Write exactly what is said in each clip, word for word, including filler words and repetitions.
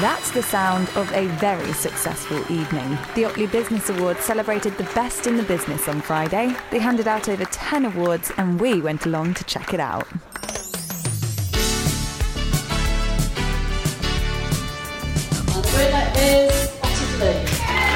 That's the sound of a very successful evening. The Otley Business Awards celebrated the best in the business on Friday. They handed out over ten awards and we went along to check it out. And the winner is Ottersley.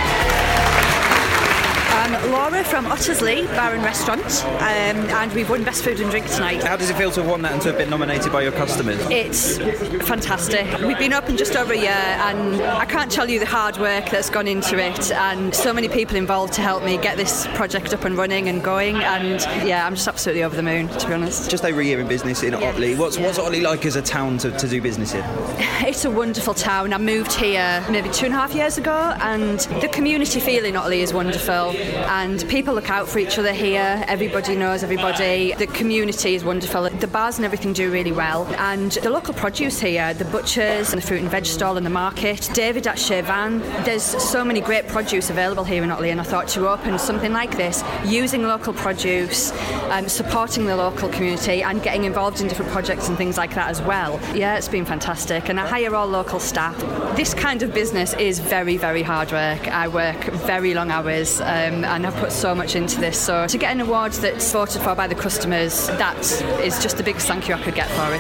I'm Laura from Ottersley Bar and Restaurant, um, and we've won Best Food and Drink tonight. How does it feel to have won that and to have been nominated by your customers? It's fantastic. We've been open just over a year, and I can't tell you the hard work that's gone into it, and so many people involved to help me get this project up and running and going, and yeah, I'm just absolutely over the moon, to be honest. Just over a year in business in Yes, Otley. What's, yeah. what's Otley like as a town to, to do business in? It's a wonderful town. I moved here maybe two and a half years ago, and the community feel in Otley is wonderful, and people look out for each other here. Everybody knows everybody. The community is wonderful. The bars and everything do really well, and the local produce here, the butchers and the fruit and veg stall and the market, David at Chevan, there's so many great produce available here in Otley, and I thought to open something like this, using local produce, um, supporting the local community and getting involved in different projects and things like that as well. Yeah, it's been fantastic, and I hire all local staff. This kind of business is very, very hard work. I work very long hours, um, and I've put so much into this, so to get an award that's voted for by the customers, that is just the biggest thank you I could get for it.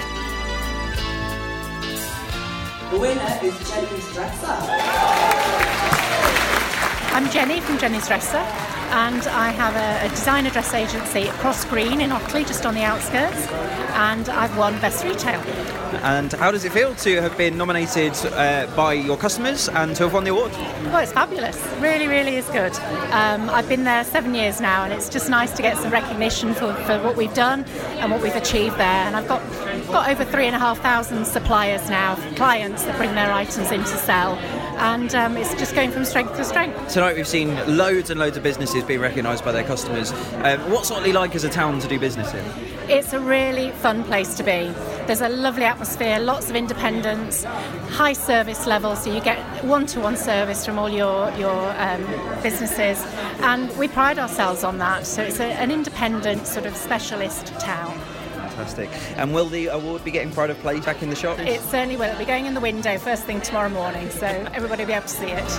The winner is Jenny's Dresser. I'm Jenny from Jenny's Dresser, and I have a, a designer dress agency at Cross Green in Otley, just on the outskirts, and I've won Best Retail. And how does it feel to have been nominated uh, by your customers and to have won the award? Well, it's fabulous. Really, really is good. Um, I've been there seven years now, and it's just nice to get some recognition for, for what we've done and what we've achieved there. And I've got got over three and a half thousand suppliers now, clients that bring their items in to sell. And um, it's just going from strength to strength. Tonight we've seen loads and loads of businesses being recognised by their customers. Um, what's Otley like as a town to do business in? It's a really fun place to be. There's a lovely atmosphere, lots of independence, high service level, so you get one-to-one service from all your, your um, businesses, and we pride ourselves on that. So it's a, an independent sort of specialist town. Fantastic. And will the award be getting pride of place back in the shop? It certainly will. It'll be going in the window first thing tomorrow morning, so everybody will be able to see it.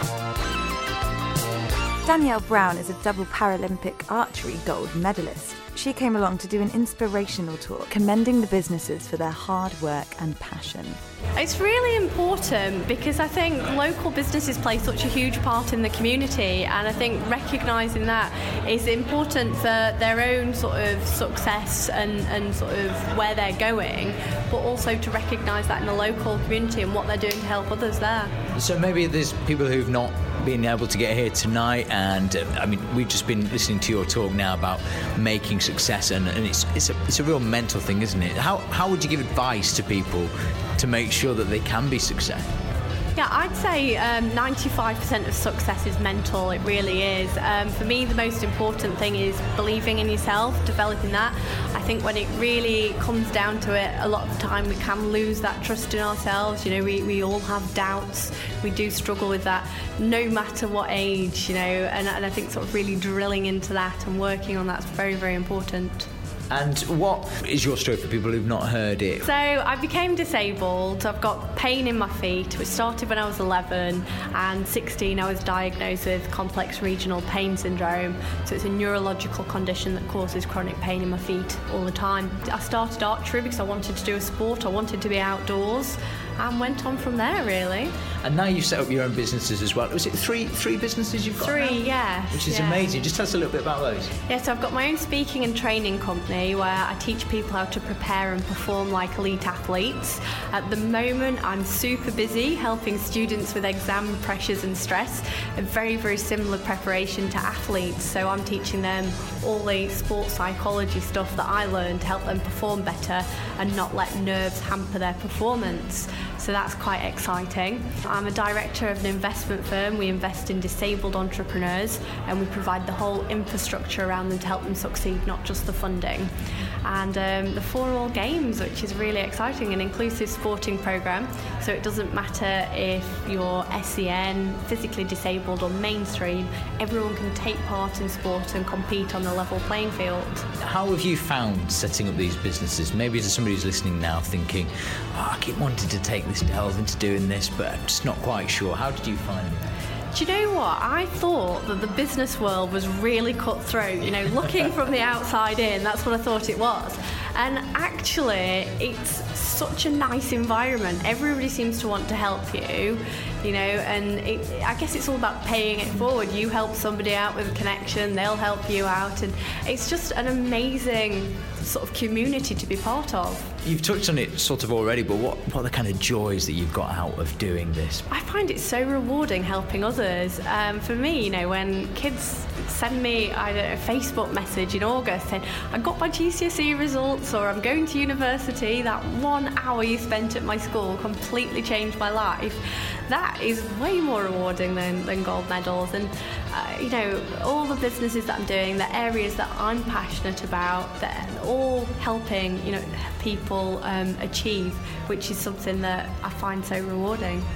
Danielle Brown is a double Paralympic archery gold medalist. She came along to do an inspirational talk commending the businesses for their hard work and passion. It's really important because I think local businesses play such a huge part in the community, and I think recognising that is important for their own sort of success and, and sort of where they're going, but also to recognise that in the local community and what they're doing to help others there. So maybe there's people who've not been able to get here tonight, and uh, I mean we've just been listening to your talk now about making success, and, and it's it's a it's a real mental thing, isn't it? How how would you give advice to people to make sure that they can be successful? Yeah, I'd say um, ninety-five percent of success is mental, it really is. Um, for me, the most important thing is believing in yourself, developing that. I think when it really comes down to it, a lot of the time we can lose that trust in ourselves. You know, we, we all have doubts, we do struggle with that, no matter what age, you know, and, and I think sort of really drilling into that and working on that's very, very important. And what is your story for people who've not heard it? So I became disabled. I've got pain in my feet, which started when I was eleven, and sixteen I was diagnosed with complex regional pain syndrome. So it's a neurological condition that causes chronic pain in my feet all the time. I started archery because I wanted to do a sport, I wanted to be outdoors, and went on from there, really. And now you've set up your own businesses as well. Was it three three businesses you've got Three, now? yeah. Which is yeah. amazing. Just tell us a little bit about those. Yeah, so I've got my own speaking and training company where I teach people how to prepare and perform like elite athletes. At the moment, I'm super busy helping students with exam pressures and stress, a very, very similar preparation to athletes. So I'm teaching them all the sports psychology stuff that I learned to help them perform better and not let nerves hamper their performance. So that's quite exciting. I'm a director of an investment firm. We invest in disabled entrepreneurs and we provide the whole infrastructure around them to help them succeed, not just the funding. And um, the For All Games, which is really exciting, an inclusive sporting programme. So it doesn't matter if you're S E N, physically disabled or mainstream, everyone can take part in sport and compete on a level playing field. How have you found setting up these businesses? Maybe there's somebody who's listening now thinking, oh, I keep wanting to take this this delve into doing this, but I'm just not quite sure. How did you find it? Do you know what? I thought that the business world was really cutthroat. You know, looking from the outside in, that's what I thought it was. And actually, it's such a nice environment. Everybody seems to want to help you, you know, and it, I guess it's all about paying it forward. You help somebody out with a connection, they'll help you out, and it's just an amazing sort of community to be part of. You've touched on it sort of already, but what, what are the kind of joys that you've got out of doing this? I find it so rewarding helping others. Um, for me, you know, when kids send me, I don't know, a Facebook message in August saying, I got my G C S E results, or I'm going to university, that one hour you spent at my school completely changed my life. That is way more rewarding than, than gold medals. And, uh, you know, all the businesses that I'm doing, the areas that I'm passionate about, they're all helping, you know, people um, achieve, which is something that I find so rewarding.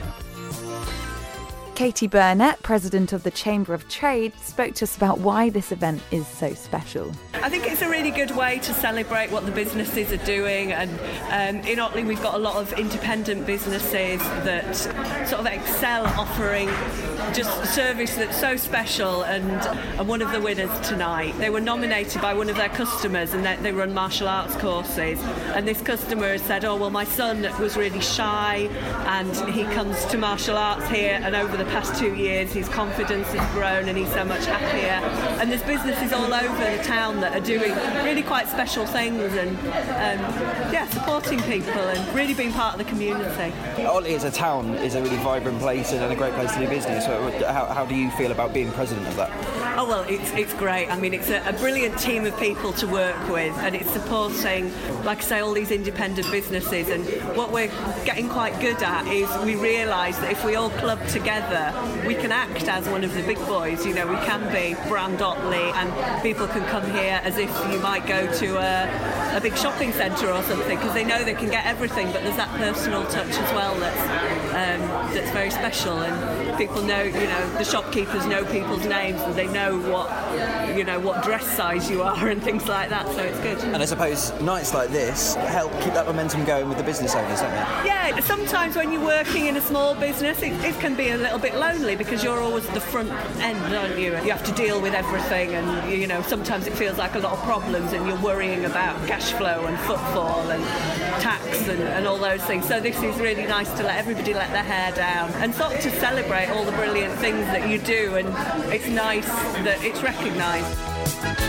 Katie Burnett, President of the Chamber of Trade, spoke to us about why this event is so special. I think it's a really good way to celebrate what the businesses are doing, and um, in Otley we've got a lot of independent businesses that sort of excel offering just service that's so special, and, and one of the winners tonight, they were nominated by one of their customers, and they, they run martial arts courses, and this customer has said, oh well, my son was really shy and he comes to martial arts here, and over the past two years his confidence has grown and he's so much happier. And there's businesses all over the town that are doing really quite special things, and um, yeah, supporting people and really being part of the community. Otley as a town is a really vibrant place and a great place to do business. So how, how do you feel about being president of that? Oh well, it's it's great. I mean, it's a, a brilliant team of people to work with, and it's supporting, like I say, all these independent businesses. And what we're getting quite good at is we realise that if we all club together, we can act as one of the big boys. You know, we can be brand Otley, and people can come here as if you might go to a, a big shopping centre or something, because they know they can get everything, but there's that personal touch as well that's um, that's very special. And people know, you know, the shopkeepers know people's names, and they know what, you know, what dress size you are and things like that, so it's good. And I suppose nights like this help keep that momentum going with the business owners, don't they? Yeah, sometimes when you're working in a small business, it, it can be a little bit lonely because you're always at the front end, aren't you? You have to deal with everything, and, you know, sometimes it feels like a lot of problems and you're worrying about cash flow and footfall and tax and, and all those things. So this is really nice to let everybody let their hair down and sort of to celebrate all the brilliant things that you do, and it's nice that it's recognised.